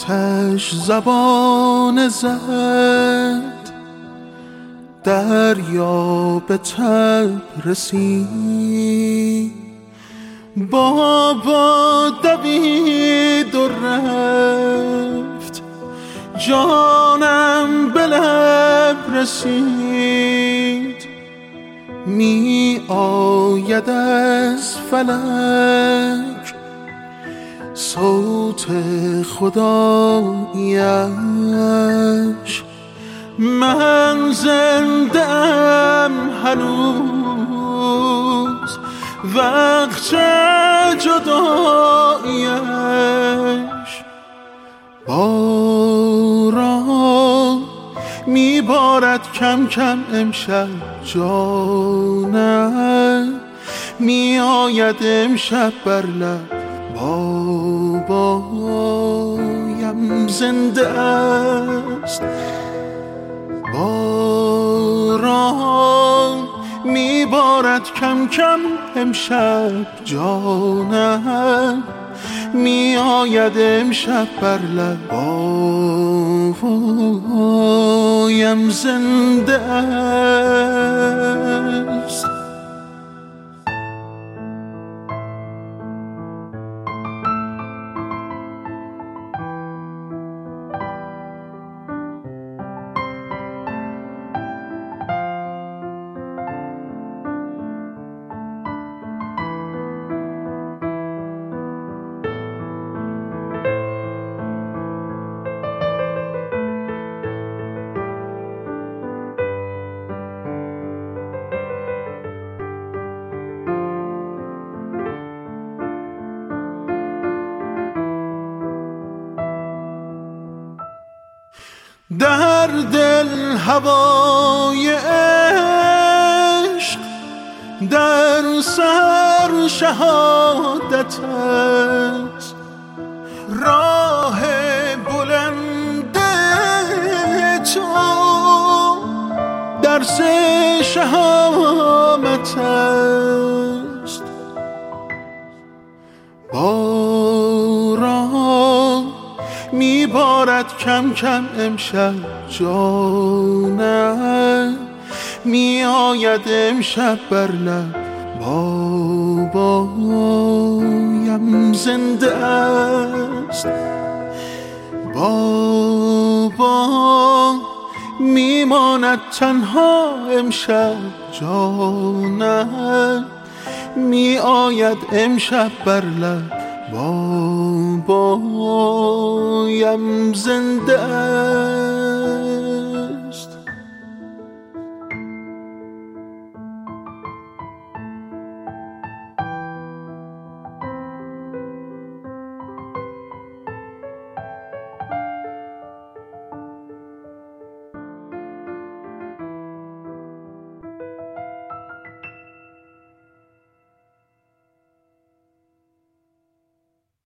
آتش زبان زد، دریا به تب رسید. بابا دوید و رفت، جانم به لب رسید. می آید از فلک صوت خداییش، من زنده ام هنوز وقت جداییش. باران میبارد کم کم امشب جانم، می آید امشب بر لب بابایم زنده است. باران میبارد کم کم امشب جانم، می آید امشب بر لب بابایم زنده است. در دل هوای عشق، در سر شهادت است. راه بلند تو درس شهامت است. باران میبارد کم کم امشب جانم، می آید امشب بر لب بابایم زنده است. بابا میماند تنها امشب جانم، می آید امشب بر لب بابایم زنده است.